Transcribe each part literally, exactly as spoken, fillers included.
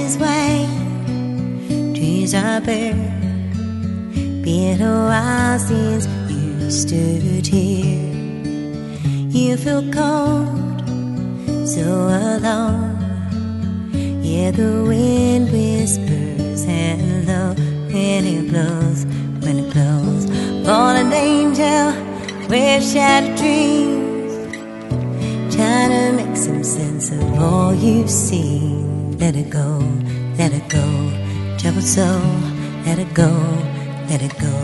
is white, trees are bare. Been a while since you stood here. You feel cold, so alone. Yeah, the wind whispers hello when it blows, when it blows. Fallen angel with shattered dreams, trying to make some sense of all you've seen. Let it go, let it go, troubled soul. Let it go, let it go.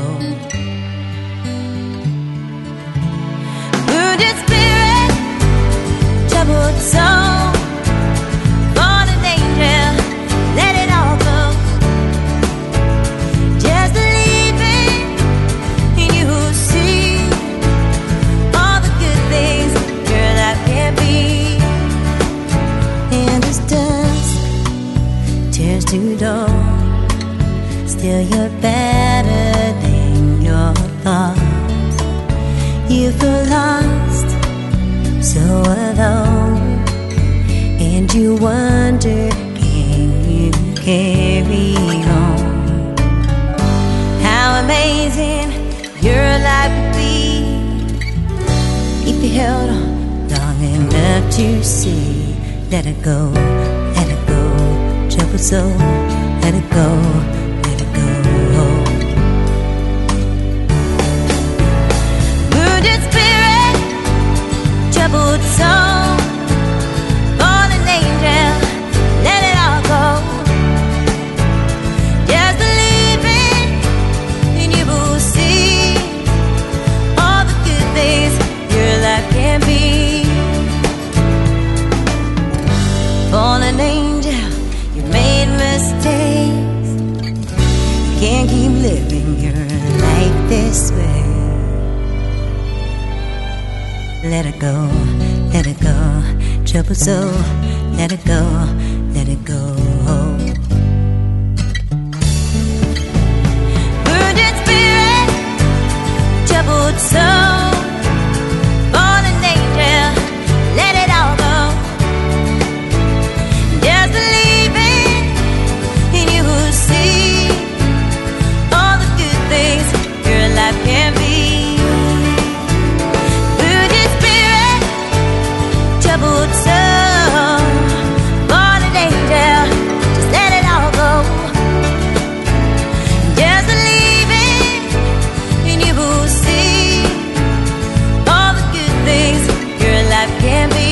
Wounded spirit, troubled soul. Fallen angel, let it all go. Just believing in you will see all the good things your life can be. And as dusk turns to dawn, still you're better than your thoughts. You feel lost, so alone, and you wonder, can you carry on? How amazing your life would be if you held on long enough to see. Let it go, let it go, troubled soul. Let it go, let it go. Wounded spirit, troubled soul. Fallen angel, let it all go. Just believing and you will see all the good things your life can be. Fallen angel, you made mistakes. You can't keep living your life this way. Let it go, let it go, troubled soul. Let it go, let it go. Wounded spirit, troubled soul. Fallen angel, let it all go. Just believing and you will see all the good things your life can be. Wounded spirit, troubled soul. Fallen angel, just let it all go. Just believing and you will see all the good things your life can be.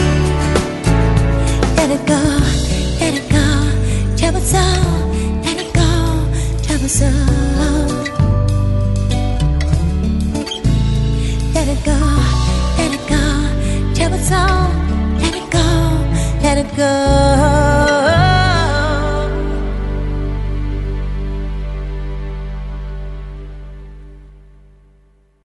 Let it go, let it go, troubled soul. Let it go, troubled soul. Let it go, let it go, troubled soul. Let it go, let it go.